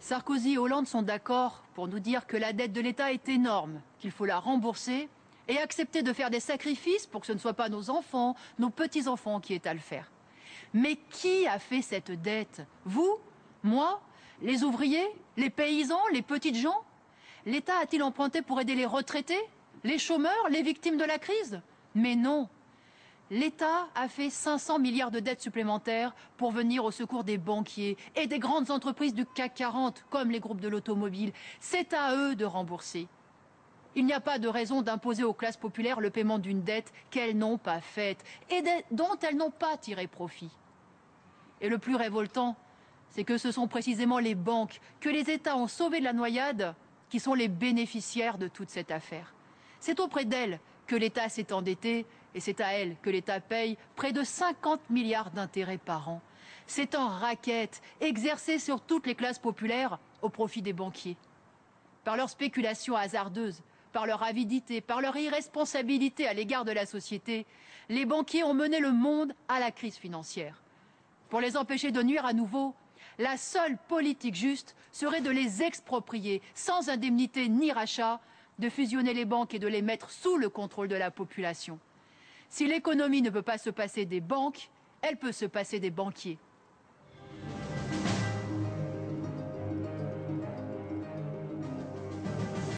Sarkozy et Hollande sont d'accord pour nous dire que la dette de l'État est énorme, qu'il faut la rembourser et accepter de faire des sacrifices pour que ce ne soit pas nos enfants, nos petits-enfants qui aient à le faire. Mais qui a fait cette dette? Vous? Moi? Les ouvriers? Les paysans? Les petites gens? L'État a-t-il emprunté pour aider les retraités? Les chômeurs? Les victimes de la crise? Mais non. L'État a fait 500 milliards de dettes supplémentaires pour venir au secours des banquiers et des grandes entreprises du CAC 40, comme les groupes de l'automobile. C'est à eux de rembourser. Il n'y a pas de raison d'imposer aux classes populaires le paiement d'une dette qu'elles n'ont pas faite et dont elles n'ont pas tiré profit. Et le plus révoltant, c'est que ce sont précisément les banques que les États ont sauvées de la noyade qui sont les bénéficiaires de toute cette affaire. C'est auprès d'elles que l'État s'est endetté et c'est à elles que l'État paye près de 50 milliards d'intérêts par an. C'est un racket exercé sur toutes les classes populaires au profit des banquiers. Par leur spéculation hasardeuse, par leur avidité, par leur irresponsabilité à l'égard de la société, les banquiers ont mené le monde à la crise financière. Pour les empêcher de nuire à nouveau, la seule politique juste serait de les exproprier sans indemnité ni rachat, de fusionner les banques et de les mettre sous le contrôle de la population. Si l'économie ne peut pas se passer des banques, elle peut se passer des banquiers.